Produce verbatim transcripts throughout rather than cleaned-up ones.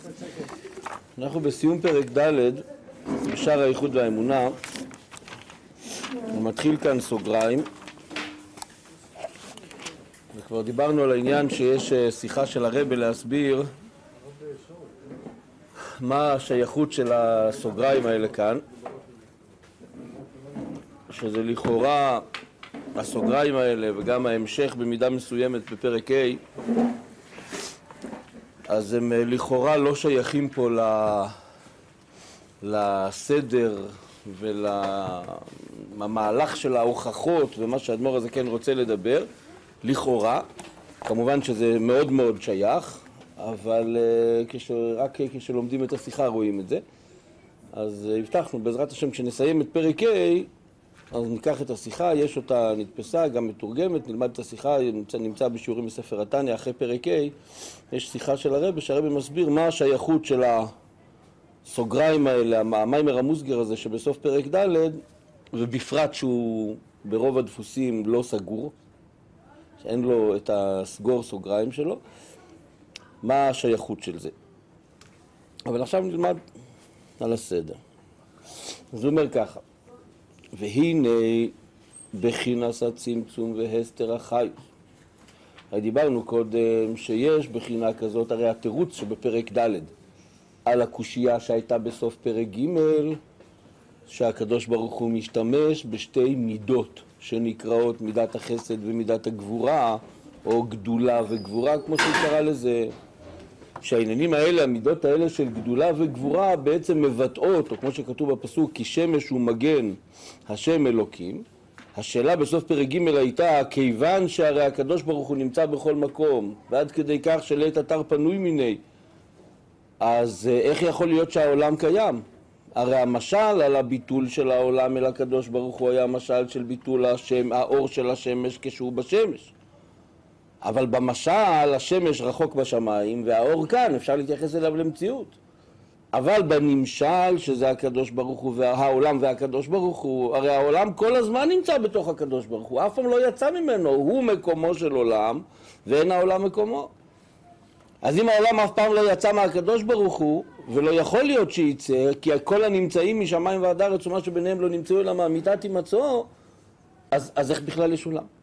אנחנו בסיום פרק ד' בשער הייחוד והאמונה. הוא מתחיל כאן סוגריים, וכבר דיברנו על העניין שיש שיחה של הרב להסביר מה השייכות של הסוגריים האלה כאן, שזה לכאורה הסוגריים האלה וגם ההמשך במידה מסוימת בפרק ה', אז הם לכאורה לא שייכים פה לסדר ולמהלך של ההוכחות ומה שהאדמו"ר הזה כן רוצה לדבר, לכאורה. כמובן שזה מאוד מאוד שייך, אבל כש, רק כשלומדים את השיחה רואים את זה. אז הבטחנו בעזרת השם כשנסיים את פרק ה' אז ניקח את השיחה, יש אותה נתפסה, גם מתורגמת, נלמד את השיחה, נמצא, נמצא בשיעורים בספר התניא, אחרי פרק ה' יש שיחה של הרב, שהרב מסביר מה השייכות של הסוגריים האלה, המיימר המוסגר הזה שבסוף פרק ד', ובפרט שהוא ברוב הדפוסים לא סגור, שאין לו את הסגור סוגריים שלו, מה השייכות של זה. אבל עכשיו נלמד על הסדר. אז הוא אומר ככה, והנה בחינס הצמצום והסתר החיות. דיברנו קודם שיש בחינה כזאת, הרי התירוץ שבפרק ד' על הקושייה שהייתה בסוף פרק ג', שהקדוש ברוך הוא משתמש בשתי מידות שנקראות מידת החסד ומידת הגבורה, או גדולה וגבורה, כמו שהוא קרא לזה, שהעניינים האלה, המידות האלה של גדולה וגבורה בעצם מבטאות, או כמו שכתוב בפסוק, כי שמש הוא מגן השם אלוקים. השאלה בסוף פרק ג' הייתה, כיוון שהרי הקדוש ברוך הוא נמצא בכל מקום, ועד כדי כך שלעת אתר פנוי מיני, אז איך יכול להיות שהעולם קיים? הרי המשל על הביטול של העולם אל הקדוש ברוך הוא היה משל של ביטול השם, האור של השמש כשהוא בשמש. אבל במשל השמש רחוק בשמיים והאור כאן, אפשר להתייחס אליו למציאות. אבל בנמשל שזה הקדוש ברוך הוא והעולם והקדוש ברוך הוא, הרי העולם כל הזמן נמצא בתוך הקדוש ברוך הוא, אף פעם לא יצא ממנו, הוא מקומו של עולם ואין העולם מקומו. אז אם העולם אף פעם לא יצא מהקדוש ברוך הוא, ולא יכול להיות שייצא, כי כל הנמצאים משמיים ועד ארץ ומה שביניהם לא נמצאו אלא מהמיתת הימצאו, אז, אז איך בכלל יש עולם?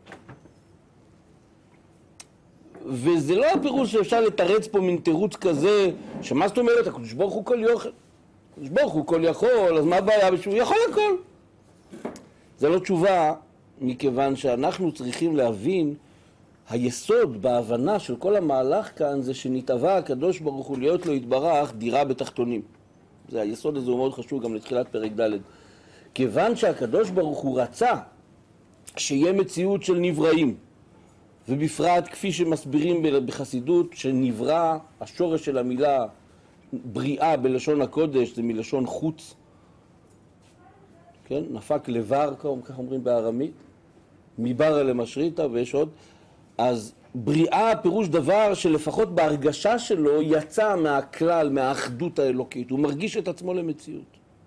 וזה לא הפירוש שאפשר לתרץ פה מן תירוץ כזה, שמה זאת אומרת, הקדוש ברוך הוא כל יוכל, הקדוש ברוך הוא כל יכול, אז מה הבעיה בשביל? יכול הכל. זה לא תשובה, מכיוון שאנחנו צריכים להבין, היסוד בהבנה של כל המהלך כאן זה שנתאווה הקדוש ברוך הוא להיות לו יתברך דירה בתחתונים. זה היסוד הזה הוא מאוד חשוב גם לתחילת פרק ד'. כיוון שהקדוש ברוך הוא רצה שיהיה מציאות של נבראים, ובפרט כפי שמסבירים בחסידות שנברא, השורש של המילה בריאה בלשון הקודש זה מלשון חוץ, כן? נפק לבר, כך אומרים בארמית, מברה למשריתה ויש עוד. אז בריאה פירוש דבר שלפחות בהרגשה שלו יצא מהכלל, מהאחדות האלוקית, הוא מרגיש את עצמו למציאות.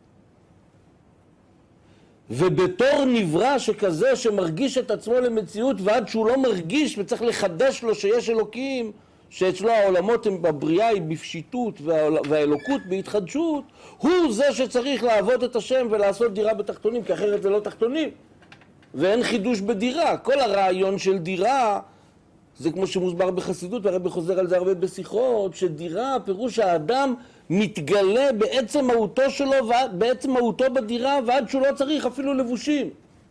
ובתור נברא שכזה שמרגיש את עצמו למציאות ועד שהוא לא מרגיש וצריך לחדש לו שיש אלוקים, שאצלו העולמות הם בבריאה היא בפשיטות והאלוקות בהתחדשות, הוא זה שצריך לעבוד את השם ולעשות דירה בתחתונים, כי אחרת זה לא תחתונים ואין חידוש בדירה. כל הרעיון של דירה זה כמו שמוסבר בחסידות, והרבי חוזר על זה הרבה בשיחות, שדירה פירוש האדם מתגלה בעצם מהותו שלו, בעצם מהותו בדירה, ועד שהוא לא צריך אפילו לבושים.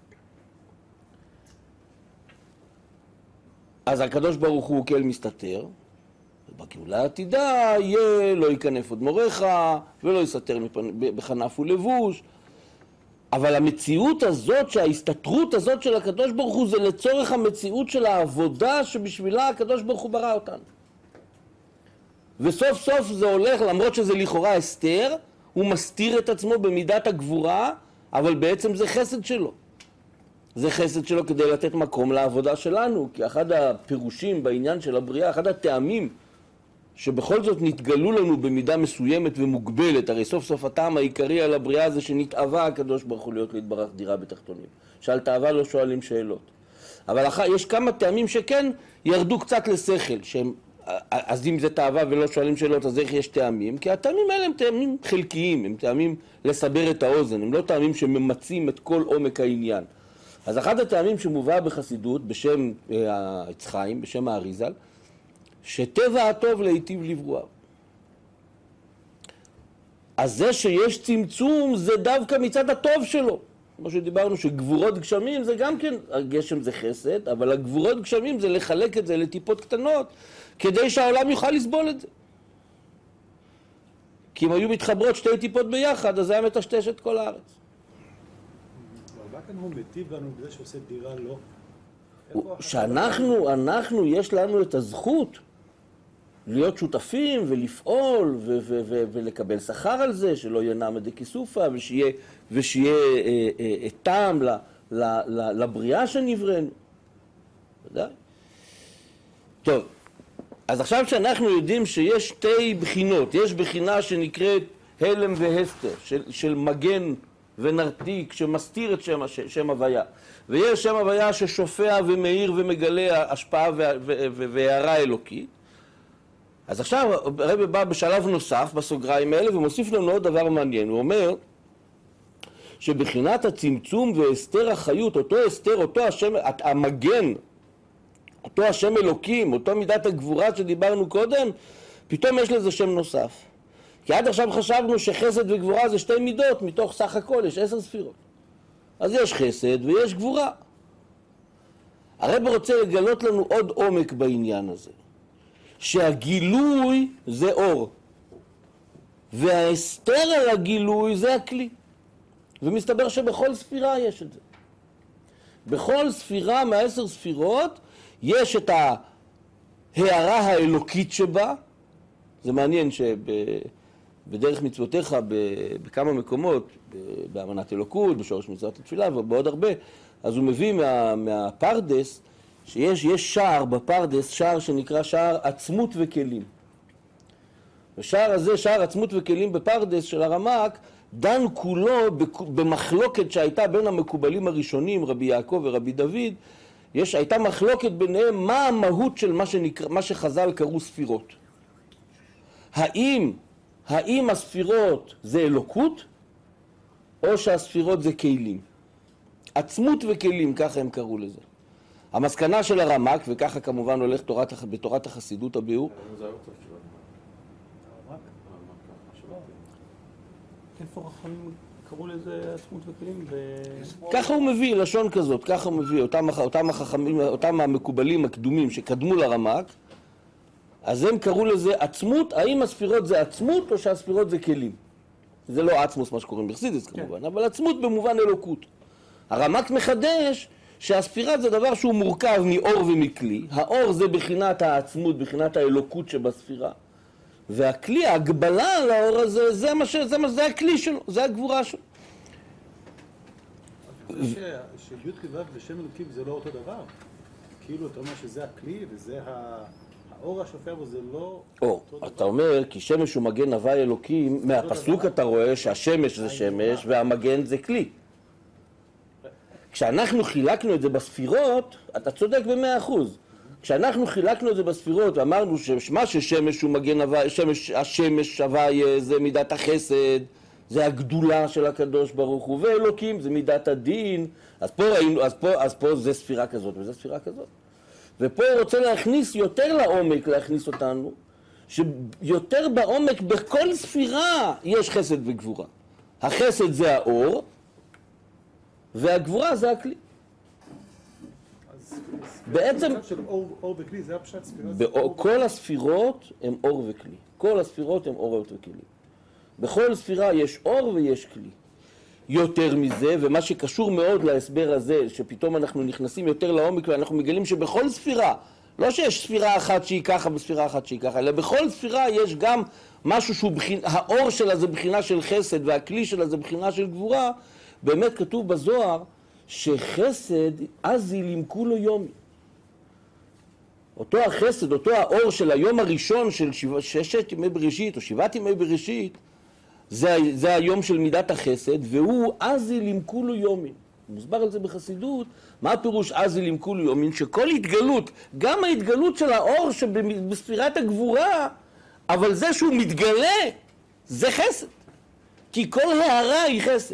אז הקדוש ברוך הוא כאל מסתתר, ובגאולה העתידה יהיה לא ייכנף עוד מורך, ולא יסתר בכנף ולבוש. אבל המציאות הזאת, שההסתתרות הזאת של הקדוש ברוך הוא, זה לצורך המציאות של העבודה שבשבילה הקדוש ברוך הוא ברא אותנו. וסוף סוף זה הולך, למרות שזה לכאורה הסתר, הוא מסתיר את עצמו במידת הגבורה, אבל בעצם זה חסד שלו. זה חסד שלו כדי לתת מקום לעבודה שלנו, כי אחד הפירושים בעניין של הבריאה, אחד הטעמים שבכל זאת נתגלו לנו במידה מסוימת ומוגבלת, הרי סוף סוף הטעם העיקרי על הבריאה זה שנתאווה הקדוש ברוך הוא להיות להתברך דירה בתחתונים. שעל תאווה לא שואלים שאלות. אבל יש כמה טעמים שכן ירדו קצת לשכל, שהם אז אם זה תאווה ולא שואלים שאלות, אז איך יש טעמים? כי הטעמים האלה הם טעמים חלקיים, הם טעמים לסבר את האוזן, הם לא טעמים שממצים את כל עומק העניין. אז אחד הטעמים שמובא בחסידות, בשם העץ חיים, בשם האריז"ל, שטבע הטוב להיטיב לברואיו. אז זה שיש צמצום זה דווקא מצד הטוב שלו. כמו שדיברנו שגבורות גשמים זה גם כן, הגשם זה חסד, אבל הגבורות גשמים זה לחלק את זה לטיפות קטנות, כדי שהעולם יוכל לסבול את זה. כי אם היו מתחברות שתי טיפות ביחד, אז זה היה מטשטש את כל הארץ. אבל כאן הוא מטיב לנו בזה שעושה דירה לא. שאנחנו, אנחנו, יש לנו את הזכות להיות שותפים ולפעול ו- ו- ו- ולקבל שכר על זה, שלא יהיה נעמא דכיסופא, ושיהיה, ושיהיה אה, אה, טעם ל- ל- ל- לבריאה שנבראנו. ודאי. טוב, אז עכשיו שאנחנו יודעים שיש שתי בחינות, יש בחינה שנקראת הלם והסתר, של, של מגן ונרתיק, שמסתיר את שם, שם הוויה. ויש שם הוויה ששופע ומאיר ומגלה השפעה והערה אלוקית. אז עכשיו הרב בא בשלב נוסף בסוגריים האלה ומוסיף לנו עוד דבר מעניין. הוא אומר שבחינת הצמצום והסתר החיות, אותו הסתר, אותו השם, המגן, אותו השם אלוקים, אותו מידת הגבורה שדיברנו קודם, פתאום יש לזה שם נוסף. כי עד עכשיו חשבנו שחסד וגבורה זה שתי מידות, מתוך סך הכל יש עשר ספירות. אז יש חסד ויש גבורה. הרב רוצה לגלות לנו עוד עומק בעניין הזה. שהגילוי זה אור, וההסתר על הגילוי זה הכלי. ומסתבר שבכל ספירה יש את זה. בכל ספירה מהעשר ספירות יש את ההערה האלוקית שבה. זה מעניין שבדרך מצוותיך בכמה מקומות, באמנת אלוקות, בשורש מצוות התפילה ובעוד הרבה, אז הוא מביא מה, מהפרדס, שיש יש שער בפרדס, שער שנקרא שער עצמות וכלים. השער הזה, שער עצמות וכלים בפרדס של הרמ"ק, דן כולו במחלוקת שהייתה בין המקובלים הראשונים, רבי יעקב ורבי דוד. יש, הייתה מחלוקת ביניהם מה המהות של מה, שנקרא, מה שחז"ל קראו ספירות. האם, האם הספירות זה אלוקות, או שהספירות זה כלים? עצמות וכלים, ככה הם קראו לזה. המסקנה של הרמ"ק, וככה כמובן הולך תורת, בתורת החסידות הביאור. איפה רחמים קראו לזה עצמות וכלים? ככה הוא מביא, לשון כזאת, ככה הוא מביא, אותם, אותם החכמים, אותם המקובלים הקדומים שקדמו לרמ"ק, אז הם קראו לזה עצמות. האם הספירות זה עצמות או שהספירות זה כלים? זה לא עצמוס מה שקוראים בחסידות כמובן, אבל עצמות במובן אלוקות. הרמ"ק מחדש שהספירה זה דבר שהוא מורכב מאור ומכלי. האור זה בחינת העצמות, בחינת האלוקות שבספירה. והכלי, ההגבלה על האור הזה, זה, מה ש... זה, מה... זה הכלי שלו, זה הגבורה שלו. שי' כ' ו' בשם אלוקים זה לא אותו דבר. כאילו אתה אומר שזה הכלי וזה האור השופע בו, זה לא אותו דבר. אתה אומר, כי שמש הוא מגן הווי אלוקים, מהפסוק אתה רואה שהשמש זה שמש והמגן זה כלי. כשאנחנו חילקנו את זה בספירות, אתה צודק במאה אחוז. כשאנחנו חילקנו את זה בספירות ואמרנו שמה ששמש הוא מגן הווי, שמש, השמש הווי זה מידת החסד, זה הגדולה של הקדוש ברוך הוא, ואלוקים זה מידת הדין, אז פה, אז פה, אז פה זה ספירה כזאת וזה ספירה כזאת. ופה הוא רוצה להכניס יותר לעומק, להכניס אותנו, שיותר בעומק בכל ספירה יש חסד וגבורה. החסד זה האור, והגבורה זה הכלי. בעצם של אור, אור וכלי, זה הפשט ספירה. כל הספירות הם אור וכלי. כל הספירות הם אור וכלי. בכל ספירה יש אור ויש כלי. יותר מזה, ומה שקשור מאוד להסבר הזה, שפתאום אנחנו נכנסים יותר לעומק ואנחנו מגלים שבכל ספירה, לא שיש ספירה אחת שהיא ככה וספירה אחת שהיא ככה, אלא בכל ספירה יש גם משהו שהוא בחינה, האור שלה זה בחינה של חסד והכלי שלה זה בחינה של גבורה. באמת כתוב בזוהר שחסד עזי למכולו יומי. אותו החסד, אותו האור של היום הראשון של שבע, ששת ימי בראשית או שבעת ימי בראשית, זה, זה היום של מידת החסד, והוא עזי למכולו יומי. מוסבר על זה בחסידות, מה הפירוש אזילים כולו יומין? שכל התגלות, גם ההתגלות של האור שבספירת הגבורה, אבל זה שהוא מתגלה, זה חסד. כי כל הערה היא חסד.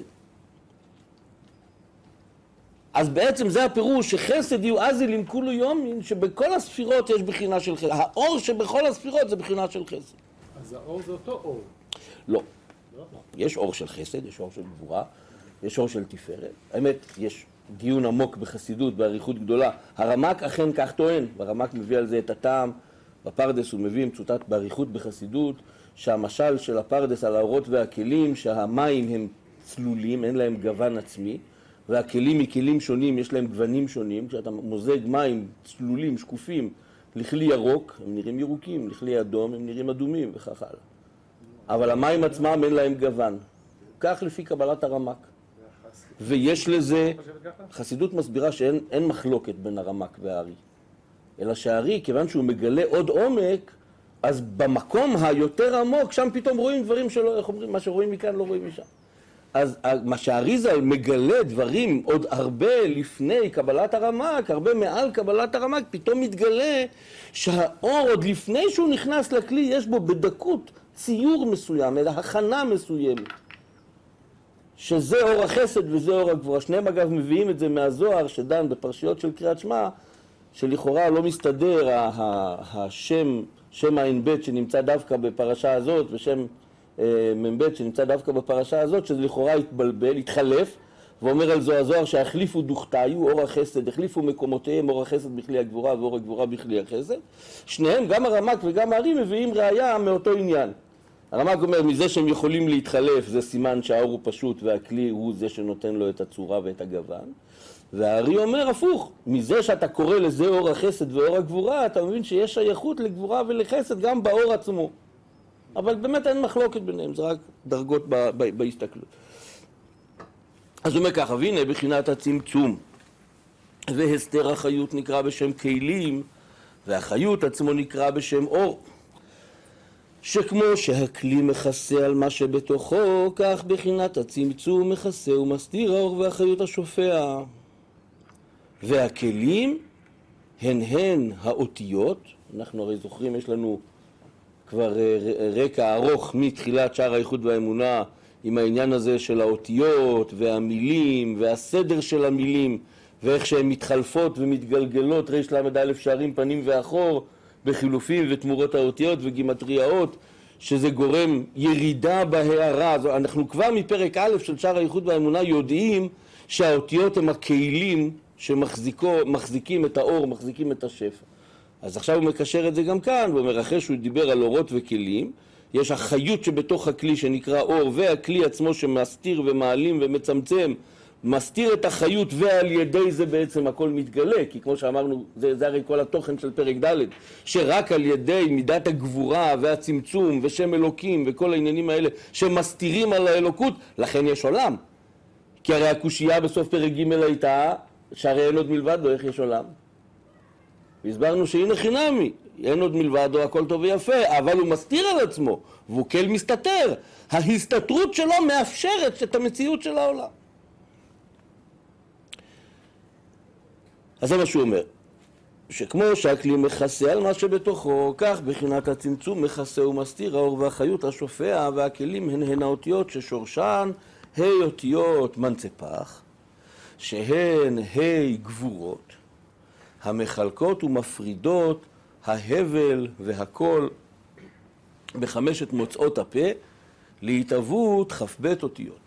אז בעצם זה הפירוש שחסד יהיו אזילים כולו יומין, שבכל הספירות יש בחינה של חסד. האור שבכל הספירות זה בחינה של חסד. אז האור זה אותו אור. לא. יש אור של חסד, יש אור של גבורה, יש אור של תפארת. האמת, יש דיון עמוק בחסידות, באריכות גדולה. הרמ"ק אכן כך טוען, והרמ"ק מביא על זה את הטעם. בפרדס הוא מביא מצוטט באריכות בחסידות, שהמשל של הפרדס על האורות והכלים, שהמים הם צלולים, אין להם גוון עצמי, והכלים מכלים שונים, יש להם גוונים שונים. כשאתה מוזג מים צלולים, שקופים, לכלי ירוק, הם נראים ירוקים, לכלי אדום, הם נראים אדומים וכך הלאה. אבל המים עצמם אין להם גוון. כך לפי קבלת הרמ"ק. ויש לזה, חסידות מסבירה שאין אין מחלוקת בין הרמ"ק והארי. אלא שהארי, כיוון שהוא מגלה עוד עומק, אז במקום היותר עמוק, שם פתאום רואים דברים שלא, איך אומרים, מה שרואים מכאן לא רואים משם. אז מה שהאריז"ל מגלה דברים עוד הרבה לפני קבלת הרמ"ק, הרבה מעל קבלת הרמ"ק, פתאום מתגלה שהאור עוד לפני שהוא נכנס לכלי, יש בו בדקות ציור מסוים, אלא הכנה מסוימת. שזה אור החסד וזה אור הגבורה. שניהם אגב מביאים את זה מהזוהר שדן בפרשיות של קריאת שמע, שלכאורה לא מסתדר השם, שם הע"ב שנמצא דווקא בפרשה הזאת, ושם מ"ב שנמצא דווקא בפרשה הזאת, שזה לכאורה התבלבל, התחלף, ואומר על זו הזוהר שהחליפו דוכתיו, אור החסד, החליפו מקומותיהם, אור החסד בכלי הגבורה ואור הגבורה בכלי החסד. שניהם, גם הרמ"ק וגם הארי, מביאים ראיה מאותו עניין. הרמ"ק אומר, מזה שהם יכולים להתחלף, זה סימן שהאור הוא פשוט והכלי הוא זה שנותן לו את הצורה ואת הגוון. והארי אומר הפוך, מזה שאתה קורא לזה אור החסד ואור הגבורה, אתה מבין שיש שייכות לגבורה ולחסד גם באור עצמו. אבל באמת אין מחלוקת ביניהם, זה רק דרגות בהסתכלות. אז הוא אומר ככה, והנה בחינת הצמצום, והסתר החיות נקרא בשם כלים, והחיות עצמו נקרא בשם אור. שכמו שהכלי מכסה על מה שבתוכו, כך בחינת הצמצום מכסה ומסתיר האור והחיות השופע. והכלים הן הן האותיות, אנחנו הרי זוכרים, יש לנו כבר רקע ארוך מתחילת שער האיחוד והאמונה עם העניין הזה של האותיות והמילים והסדר של המילים ואיך שהן מתחלפות ומתגלגלות, ריש למד א' שערים פנים ואחור בחילופים ותמורות האותיות וגימטריאות, שזה גורם ירידה בהערה. אנחנו כבר מפרק א' של שער האיחוד והאמונה יודעים שהאותיות הם הכלים שמחזיקים את האור, מחזיקים את השפע. אז עכשיו הוא מקשר את זה גם כאן, הוא אומר, אחרי שהוא דיבר על אורות וכלים, יש החיות שבתוך הכלי שנקרא אור, והכלי עצמו שמסתיר ומעלים ומצמצם, מסתיר את החיות, ועל ידי זה בעצם הכל מתגלה, כי כמו שאמרנו, זה, זה הרי כל התוכן של פרק ד', שרק על ידי מידת הגבורה והצמצום ושם אלוקים וכל העניינים האלה שמסתירים על האלוקות, לכן יש עולם. כי הרי הקושייה בסוף פרק ג' הייתה, שהרי אין עוד מלבדו, איך יש עולם? והסברנו שהנה חינמי, אין עוד מלבדו, הכל טוב ויפה, אבל הוא מסתיר על עצמו, והוא כל מסתתר. ההסתתרות שלו מאפשרת את המציאות של העולם. אז זה מה שהוא אומר, שכמו שהכלי מכסה על מה שבתוכו, כך בחינת הצמצום מכסה ומסתיר האור והחיות השופע, והכלים הן הן האותיות ששורשן ה' אותיות מנצפח, שהן ה' גבורות, המחלקות ומפרידות ההבל והקול בחמשת מוצאות הפה להתהוות כ"ב אותיות.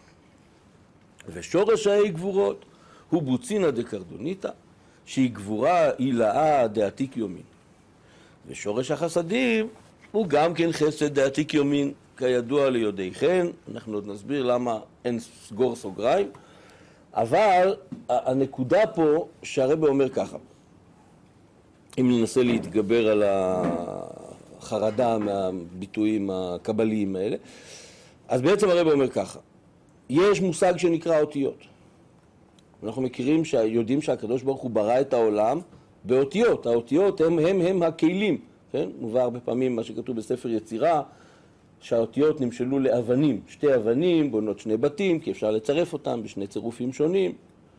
ושורש הה' גבורות הוא בוצינה דקרדוניתא, שהיא גבורה עילאה דעתיק יומין. ושורש החסדים הוא גם כן חסד דעתיק יומין, כידוע ליודעיכם. אנחנו עוד נסביר למה אין סגור סוגריים, אבל הנקודה פה שהרבא אומר ככה, אם ננסה להתגבר על החרדה מהביטויים הקבליים האלה, אז בעצם הרבא אומר ככה, יש מושג שנקרא אותיות. אנחנו מכירים, שיודעים שהקדוש ברוך הוא ברא את העולם באותיות. האותיות הם הם הם הכלים, כן? מובא הרבה פעמים מה שכתוב בספר יצירה, שהאותיות נמשלו לאבנים. שתי אבנים בונות שני בתים, כי אפשר לצרף אותם בשני צירופים שונים.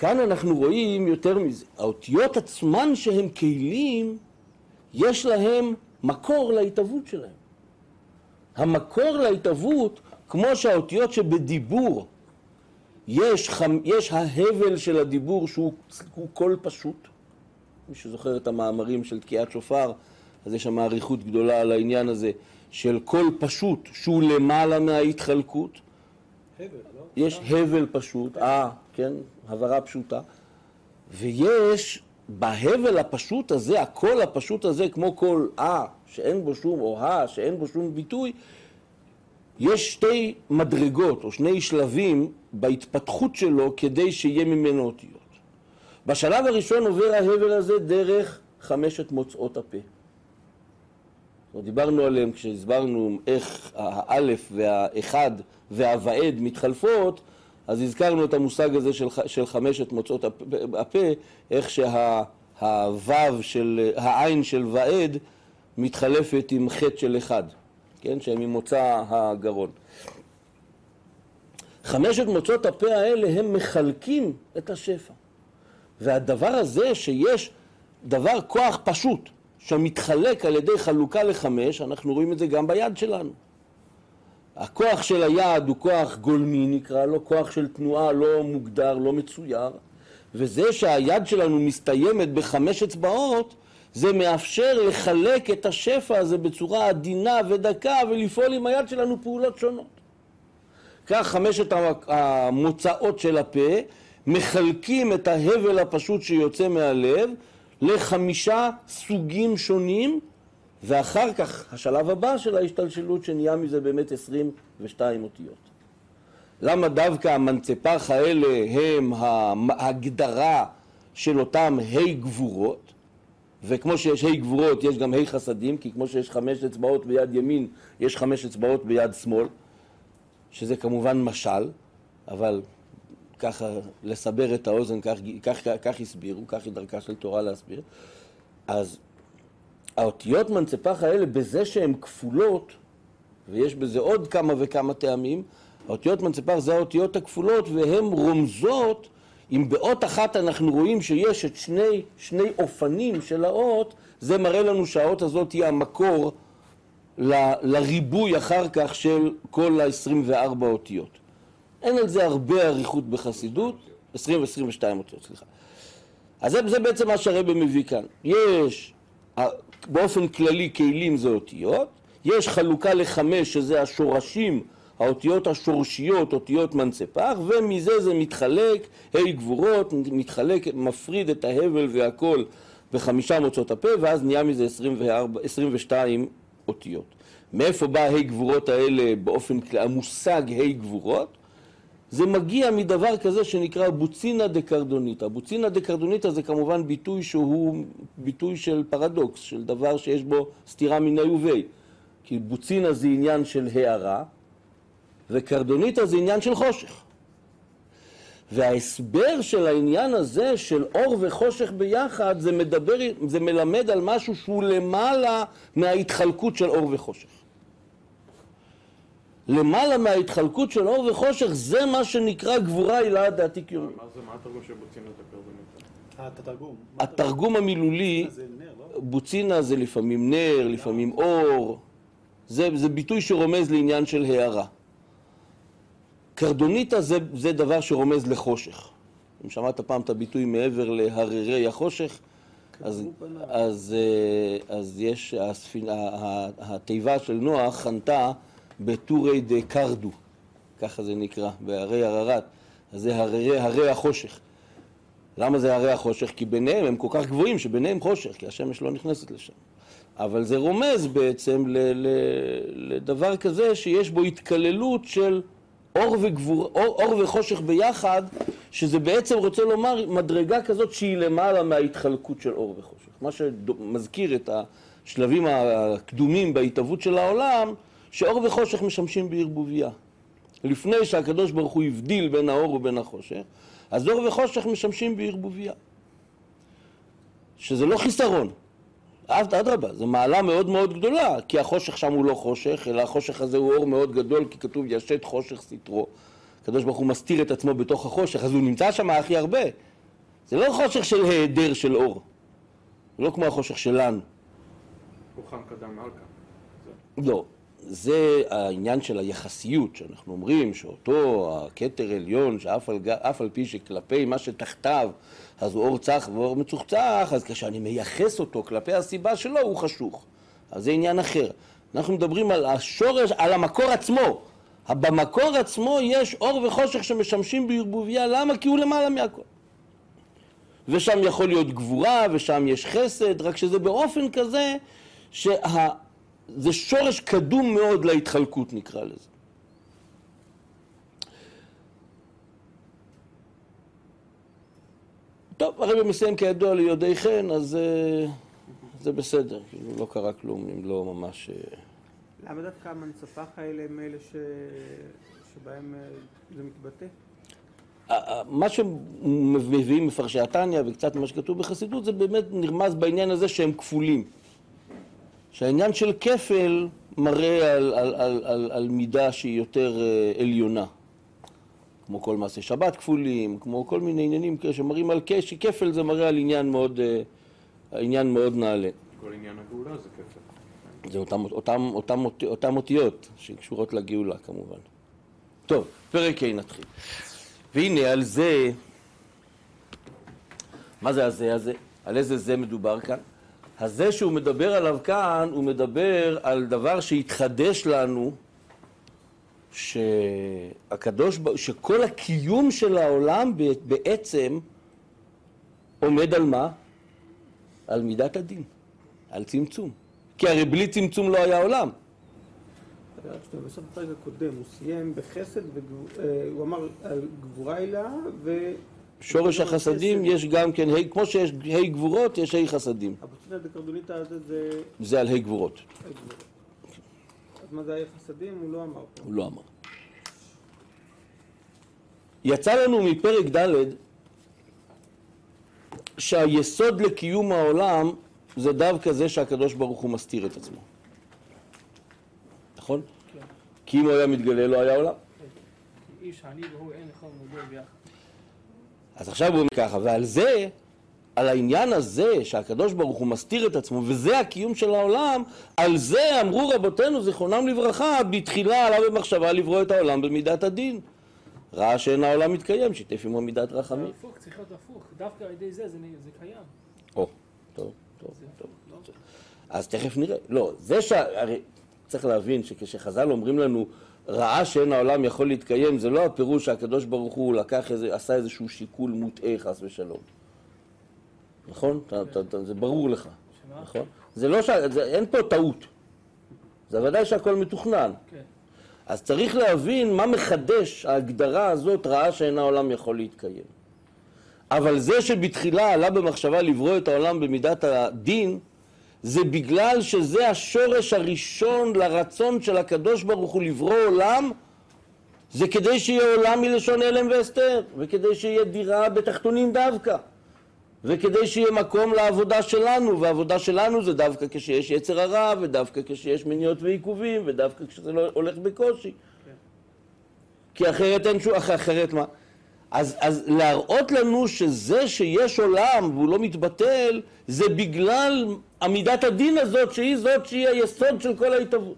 כאן אנחנו רואים יותר מזה. האותיות עצמן שהם כלים, יש להם מקור להתהוות שלהם. המקור להתהוות, כמו שהאותיות שבדיבור, יש, יש ההבל של הדיבור שהוא קול פשוט. מי שזוכר את המאמרים של תקיעת שופר, אז יש שם מעריכות גדולה על העניין הזה של קול פשוט שהוא למעלה מההתחלקות. הבל, לא? יש הבל פשוט, אה, כן, הברה פשוטה. ויש בהבל הפשוט הזה, הקול הפשוט הזה, כמו קול אה, שאין בו שום, או ה, שאין בו שום ביטוי, יש שתי מדרגות או שני שלבים בהתפתחות שלו כדי שיהיה ממנו אותיות. בשלב הראשון עובר ההבל הזה דרך חמשת מוצאות הפה. דיברנו עליהם כשהסברנו איך האלף והאחד והוועד מתחלפות, אז הזכרנו את המושג הזה של, של חמשת מוצאות הפה, איך שהוו של, העין של ועד מתחלפת עם חטא של אחד, כן? שהם ממוצא הגרון. חמשת מוצאות הפה האלה הם מחלקים את השפע. והדבר הזה שיש דבר כוח פשוט שמתחלק על ידי חלוקה לחמש, אנחנו רואים את זה גם ביד שלנו. הכוח של היד הוא כוח גולמי נקרא לו, כוח של תנועה לא מוגדר, לא מצויר, וזה שהיד שלנו מסתיימת בחמש אצבעות, זה מאפשר לחלק את השפע הזה בצורה עדינה ודקה ולפעול עם היד שלנו פעולות שונות. כך חמשת המוצאות של הפה מחלקים את ההבל הפשוט שיוצא מהלב לחמישה סוגים שונים, ואחר כך השלב הבא של ההשתלשלות שנהיה מזה באמת עשרים ושתיים אותיות. למה דווקא המנצפח האלה הם ההגדרה של אותם ה' גבורות, וכמו שיש ה' גבורות יש גם ה' חסדים, כי כמו שיש חמש אצבעות ביד ימין יש חמש אצבעות ביד שמאל, שזה כמובן משל, אבל ככה לסבר את האוזן, כך, כך, כך הסבירו, כך היא דרכה של תורה להסביר. אז האותיות מנצפח האלה, בזה שהן כפולות, ויש בזה עוד כמה וכמה טעמים, האותיות מנצפח זה האותיות הכפולות, והן רומזות, אם באות אחת אנחנו רואים שיש את שני, שני אופנים של האות, זה מראה לנו שהאות הזאת היא המקור ל, לריבוי אחר כך של כל ה-עשרים וארבע אותיות. אין על זה הרבה עריכות בחסידות, עשרים ו-עשרים ושתיים אותיות, סליחה. אז זה, זה בעצם מה שהרבא מביא כאן. יש, באופן כללי, כלים זה אותיות, יש חלוקה לחמש, שזה השורשים, האותיות השורשיות, אותיות מנצפח, ומזה זה מתחלק, ה' גבורות, מתחלק, מפריד את ההבל והכל בחמישה מוצאות הפה, ואז נהיה מזה עשרים וארבע, עשרים ושתיים אותיות. מאיפה בא ה' גבורות האלה באופן כללי, המושג ה' גבורות? זה מגיע מדבר כזה שנקרא בוצינה דקרדוניתא. בוצינה דקרדוניתא זה כמובן ביטוי שהוא ביטוי של פרדוקס, של דבר שיש בו סתירה מיני ובי. כי בוצינה זה עניין של הערה, וקרדוניתא זה עניין של חושך. וההסבר של העניין הזה של אור וחושך ביחד, זה, מדבר, זה מלמד על משהו שהוא למעלה מההתחלקות של אור וחושך. למעלה מההתחלקות של אור וחושך, זה מה שנקרא גבורה עילה דעתי קיומי. מה זה, מה התרגום של בוצינה דקרדוניתא? אה, את התרגום. התרגום המילולי, זה נר, לא? בוצינה זה לפעמים נר, לפעמים אור, זה, זה ביטוי שרומז לעניין של הערה. קרדוניתא זה, זה דבר שרומז לחושך. אם שמעת פעם את הביטוי מעבר להררי החושך, אז, אז, אז יש, הספינה, התיבה של נוח חנתה בטורי דה קרדו, ככה זה נקרא, בהרי הררת, אז זה הרי, הרי החושך. למה זה הרי החושך? כי ביניהם הם כל כך גבוהים שביניהם חושך, כי השמש לא נכנסת לשם. אבל זה רומז בעצם ל, ל, לדבר כזה שיש בו התקללות של אור, וגבור, אור, אור וחושך ביחד, שזה בעצם רוצה לומר מדרגה כזאת שהיא למעלה מההתחלקות של אור וחושך. מה שמזכיר את השלבים הקדומים בהתהוות של העולם, שאור וחושך משמשים בערבוביה. לפני שהקדוש ברוך הוא הבדיל בין האור ובין החושך, אז אור וחושך משמשים בערבוביה. שזה לא חיסרון. אדרבה, זו מעלה מאוד מאוד גדולה, כי החושך שם הוא לא חושך, אלא החושך הזה הוא אור מאוד גדול, כי כתוב ישת חושך סתרו. הקדוש ברוך הוא מסתיר את עצמו בתוך החושך, אז הוא נמצא שם הכי הרבה, זה לא חושך של היעדר של אור. זה לא כמו החושך שלנו. רוחם קדם מלכה. לא. זה העניין של היחסיות, שאנחנו אומרים שאותו הכתר עליון, שאף על, אף על פי שכלפי מה שתחתיו, אז הוא אור צח ואור מצוחצח, אז כשאני מייחס אותו כלפי הסיבה שלו, הוא חשוך. אז זה עניין אחר. אנחנו מדברים על השורש, על המקור עצמו. במקור עצמו יש אור וחושך שמשמשים בערבוביה. למה? כי הוא למעלה מהכל. ושם יכול להיות גבורה, ושם יש חסד, רק שזה באופן כזה שה... זה שורש קדום מאוד להתחלקות, נקרא לזה. טוב, הרי במסיים כידוע ליודעי חן, אז זה בסדר, כאילו לא קרה כלום, אם לא ממש... למה דווקא המנצפח האלה הם אלה ש... שבהם זה מתבטא? מה שמביאים מפרשי התניא וקצת מה שכתוב בחסידות, זה באמת נרמז בעניין הזה שהם כפולים. שהעניין של כפל מראה על, על, על, על, על מידה שהיא יותר עליונה. כמו כל מעשה שבת כפולים, כמו כל מיני עניינים שמראים על כפל, זה מראה על עניין מאוד, עניין מאוד נעלה. כל עניין הגאולה זה כפל. זה אותם, אותם, אותם, אותם אותיות שקשורות לגאולה כמובן. טוב, פרק ה' נתחיל. והנה על זה, מה זה הזה הזה? על איזה זה מדובר כאן? הזה שהוא מדבר עליו כאן, הוא מדבר על דבר שהתחדש לנו, שהקדוש, שכל הקיום של העולם בעצם עומד על מה? על מידת הדין, על צמצום. כי הרי בלי צמצום לא היה עולם. בסוף הפרק הקודם הוא סיים בחסד, הוא אמר על גבורה אלה ו... שורש החסדים יש גם כן, כמו שיש ה' גבורות, יש ה' חסדים. הבוצנא דקרדוניתא הזה זה... זה על ה' גבורות. אז מה זה ה' חסדים? הוא לא אמר פה. הוא לא אמר. יצא לנו מפרק ד' שהיסוד לקיום העולם זה דווקא זה שהקדוש ברוך הוא מסתיר את עצמו. נכון? כן. כי אם הוא היה מתגלה לא היה עולם. איש אני והוא אין אחד נוגע ביחד. אז עכשיו הוא אומר ככה, ועל זה, על העניין הזה שהקדוש ברוך הוא מסתיר את עצמו, וזה הקיום של העולם, על זה אמרו רבותינו זיכרונם לברכה, בתחילה עלה במחשבה לברוא את העולם במידת הדין. ראה שאין העולם מתקיים, שיתף עמו מידת רחמים. הפוך, צריך להיות הפוך, דווקא על ידי זה, זה קיים. או, טוב, טוב, טוב. אז תכף נראה. לא, זה שהרי צריך להבין שכשחז"ל אומרים לנו, ראה שאין העולם יכול להתקיים, זה לא הפירוש שהקדוש ברוך הוא לקח איזה, עשה איזשהו שיקול מוטעה חס ושלום. נכון? זה ברור לך. נכון? זה לא ש... אין פה טעות. זה ודאי שהכל מתוכנן. כן. אז צריך להבין מה מחדש ההגדרה הזאת, ראה שאין העולם יכול להתקיים. אבל זה שבתחילה עלה במחשבה לברוא את העולם במידת הדין, זה בגלל שזה השורש הראשון לרצון של הקדוש ברוך הוא לברוא עולם, זה כדי שיהיה עולם מלשון הלם והסתר, וכדי שיהיה דירה בתחתונים דווקא, וכדי שיהיה מקום לעבודה שלנו, והעבודה שלנו זה דווקא כשיש יצר הרע, ודווקא כשיש מניעות ועיכובים, ודווקא כשזה לא הולך בקושי. כי אחרת אין שום, אחרת מה? אז, אז להראות לנו שזה שיש עולם והוא לא מתבטל, זה בגלל עמידת הדין הזאת, שהיא זאת שהיא היסוד של כל ההתהוות.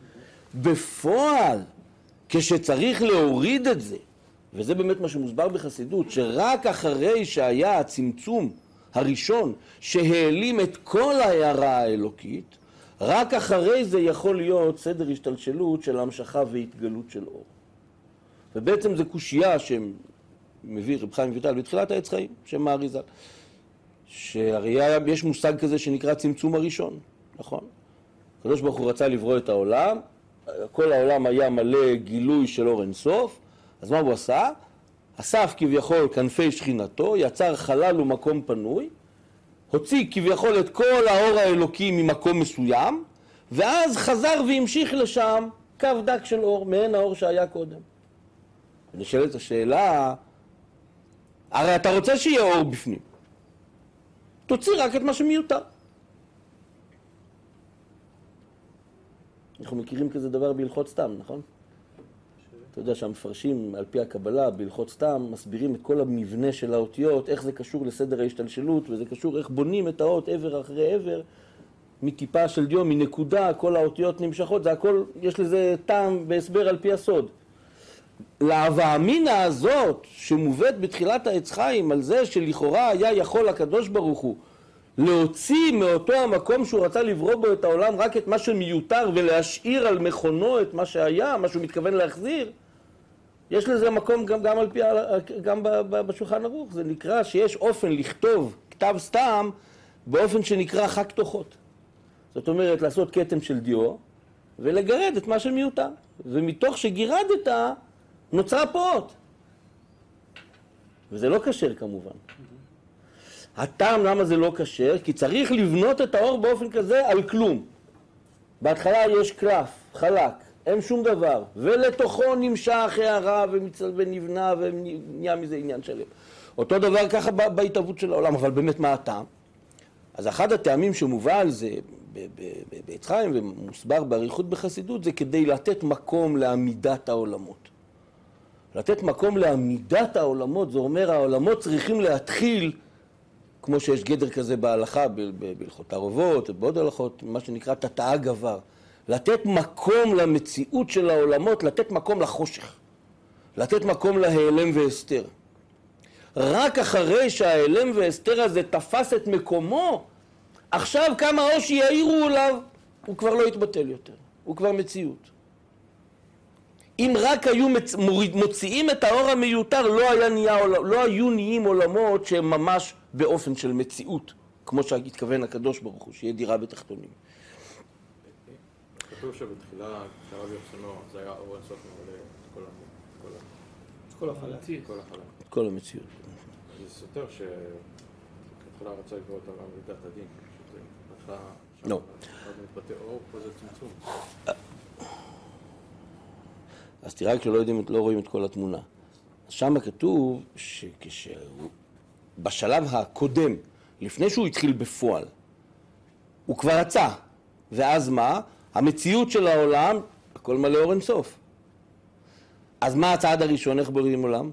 בפועל, כשצריך להוריד את זה, וזה באמת מה שמוסבר בחסידות, שרק אחרי שהיה הצמצום הראשון שהעלים את כל ההערה האלוקית, רק אחרי זה יכול להיות סדר השתלשלות של המשכה והתגלות של אור. ובעצם זה קושייה שמביא רב חיים ויטל בתחילת העץ חיים, שם מהאריז"ל, שהרי יש מושג כזה שנקרא צמצום הראשון, נכון? הקדוש ברוך הוא רצה לברוא את העולם, כל העולם היה מלא גילוי של אור אינסוף, אז מה הוא עשה? אסף כביכול כנפי שכינתו, יצר חלל ומקום פנוי, הוציא כביכול את כל האור האלוקי ממקום מסוים, ואז חזר והמשיך לשם קו דק של אור, מעין האור שהיה קודם. ונשאלת השאלה, הרי אתה רוצה שיהיה אור בפנים, תוציא רק את מה שמיותר. אנחנו מכירים כזה דבר בהלכות סתם, נכון? אתה יודע שהמפרשים על פי הקבלה, בהלכות סתם, מסבירים את כל המבנה של האותיות, איך זה קשור לסדר ההשתלשלות, וזה קשור איך בונים את האות עבר אחרי עבר, מטיפה של דיו, מנקודה, כל האותיות נמשכות, זה הכל, יש לזה טעם בהסבר על פי הסוד. להווה אמינה הזאת, שמובאת בתחילת העץ חיים, על זה שלכאורה היה יכול הקדוש ברוך הוא, להוציא מאותו המקום שהוא רצה לברוא בו את העולם רק את מה שמיותר ולהשאיר על מכונו את מה שהיה, מה שהוא מתכוון להחזיר, יש לזה מקום גם, גם, על פי, גם בשולחן ערוך. זה נקרא שיש אופן לכתוב כתב סתם באופן שנקרא חק תוכות. זאת אומרת לעשות כתם של דיו ולגרד את מה שמיותר. ומתוך שגירדת נוצרה פה אות. וזה לא כשר כמובן. הטעם למה זה לא כשר? כי צריך לבנות את האור באופן כזה על כלום. בהתחלה יש קלף, חלק, אין שום דבר, ולתוכו נמשך הערה ומצל ונבנה ונהיה מזה עניין שלם. אותו דבר ככה בהתהוות של העולם, אבל באמת מה הטעם? אז אחד הטעמים שמובא על זה בעץ חיים ומוסבר באריכות בחסידות זה כדי לתת מקום לעמידת העולמות. לתת מקום לעמידת העולמות, זה אומר העולמות צריכים להתחיל כמו שיש גדר כזה בהלכה, בהלכות ערבות, בעוד הלכות, מה שנקרא תתאה גבר. לתת מקום למציאות של העולמות, לתת מקום לחושך. לתת מקום להיעלם והסתר. רק אחרי שההיעלם והסתר הזה תפס את מקומו, עכשיו כמה אור שיעירו עליו, הוא כבר לא יתבטל יותר. הוא כבר מציאות. אם רק היו מצ... מוציאים את האור המיותר, לא, היה נהיה, לא היו נהיים עולמות שהם ממש באופן של מציאות, כמו שהתכוון הקדוש ברוך הוא, שיהיה דירה בתחתונים. כתוב שבתחילה, כשהרב יוחסנו, זה היה אור אינסוף מלא את כל החלל. את כל המציאות. זה סותר שכתחילה רצה לקרוא את העולם במידת הדין. בהתחלה לא. מתבטא אור, פה זה צמצום. אז תראה כשלא יודעים, לא רואים את כל התמונה. שם כתוב שבשלב הקודם, לפני שהוא התחיל בפועל, הוא כבר רצה. ואז מה? המציאות של העולם, הכל מלא אור אינסוף. אז מה הצעד הראשון? איך בוראים עולם?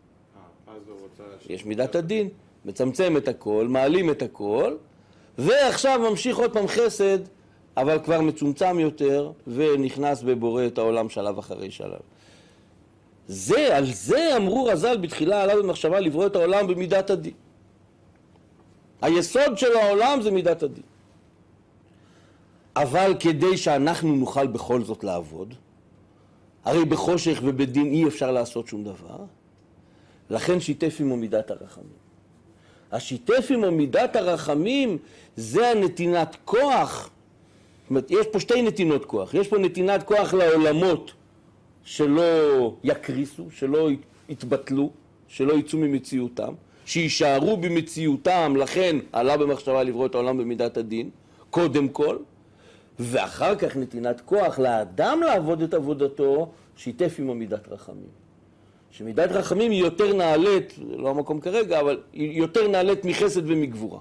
יש מידת הדין, מצמצם את הכל, מעלים את הכל, ועכשיו ממשיך עוד פעם חסד, אבל כבר מצומצם יותר, ונכנס בבורא את העולם שלב אחרי שלב. זה, על זה אמרו רז"ל בתחילה עליו במחשבה לברוא את העולם במידת הדין. היסוד של העולם זה מידת הדין. אבל כדי שאנחנו נוכל בכל זאת לעבוד, הרי בחושך ובדין אי אפשר לעשות שום דבר, לכן שיתף עמו מידת הרחמים. השיתף עמו מידת הרחמים זה הנתינת כוח. זאת אומרת, יש פה שתי נתינות כוח. יש פה נתינת כוח לעולמות שלא יקריסו, שלא יתבטלו, שלא יצאו ממציאותם, שישארו במציאותם, לכן עלה במחשבה לברוא את העולם במידת הדין, קודם כל, ואחר כך נתינת כוח לאדם לעבוד את עבודתו, שיתף עמו מידת רחמים. שמידת רחמים היא יותר נעלית, לא המקום כרגע, אבל היא יותר נעלית מחסד ומגבורה.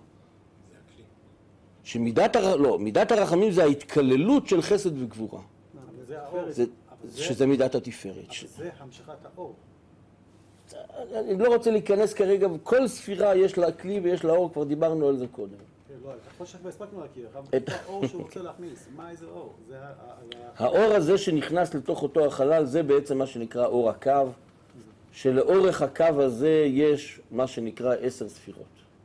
שמידת הר... לא, מידת הרחמים זה ההתקללות של חסד וגבורה. זה האור. זה... שזה מידת התפארת. אבל זה המשכת האור. אני לא רוצה להיכנס כרגע, כל ספירה יש לה כלי ויש לה אור, כבר דיברנו על זה קודם. לא, את החושך והספקנו להכיר, את האור שהוא רוצה להכניס, מה איזה אור? האור הזה שנכנס לתוך אותו החלל, זה בעצם מה שנקרא אור הקו, שלאורך הקו הזה יש מה שנקרא עשר ספירות.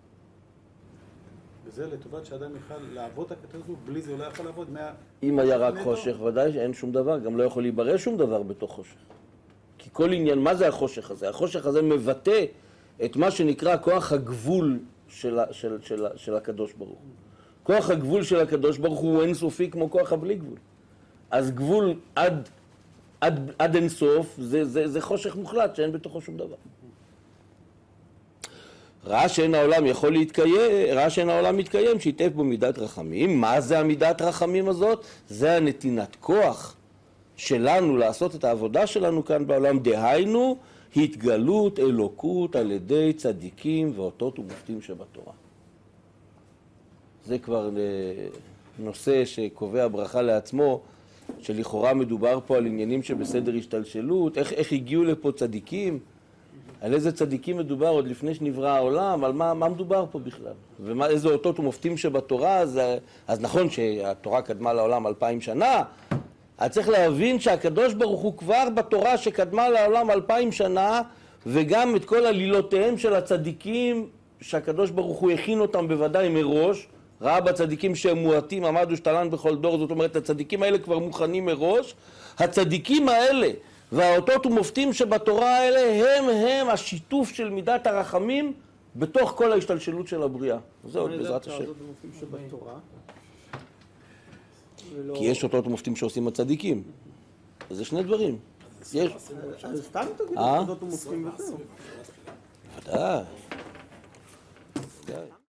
וזה לטובת שאדם יוכל לעבוד את הכתוב, בלי זה הוא לא יכול לעבוד מה... אם היה רק חושך, ודאי שאין שום דבר, גם לא יכול להיברא שום דבר בתוך חושך. כי כל עניין, מה זה החושך הזה? החושך הזה מבטא את מה שנקרא כוח הגבול של, של, של, של הקדוש ברוך הוא. כוח הגבול של הקדוש ברוך הוא אינסופי כמו כוח הבלי גבול. אז גבול עד, עד, עד אינסוף זה, זה, זה חושך מוחלט שאין בתוכו שום דבר. ראה שאין העולם יכול להתקיים, ראה שאין העולם מתקיים, שיתף בו מידת רחמים. מה זה המידת רחמים הזאת? זה הנתינת כוח שלנו לעשות את העבודה שלנו כאן בעולם, דהיינו התגלות אלוקות על ידי צדיקים ואותות ומופתים שבתורה. זה כבר נושא שקובע ברכה לעצמו, שלכאורה מדובר פה על עניינים שבסדר השתלשלות, איך, איך הגיעו לפה צדיקים, על איזה צדיקים מדובר עוד לפני שנברא העולם, על מה, מה מדובר פה בכלל, ואיזה אותות ומופתים שבתורה, אז, אז נכון שהתורה קדמה לעולם אלפיים שנה, אז צריך להבין שהקדוש ברוך הוא כבר בתורה שקדמה לעולם אלפיים שנה, וגם את כל עלילותיהם של הצדיקים, שהקדוש ברוך הוא הכין אותם בוודאי מראש, ראה בצדיקים שהם מועטים, עמד ושתלן בכל דור, זאת אומרת, הצדיקים האלה כבר מוכנים מראש. הצדיקים האלה והאותות ומופתים שבתורה האלה הם הם השיתוף של מידת הרחמים בתוך כל ההשתלשלות של הבריאה. זהו, בעזרת השם. כי יש אותות ומופתים שעושים הצדיקים. אז זה שני דברים. יש. אז סתם תגידו אותות ומופתים וזהו. ודאי. ודאי.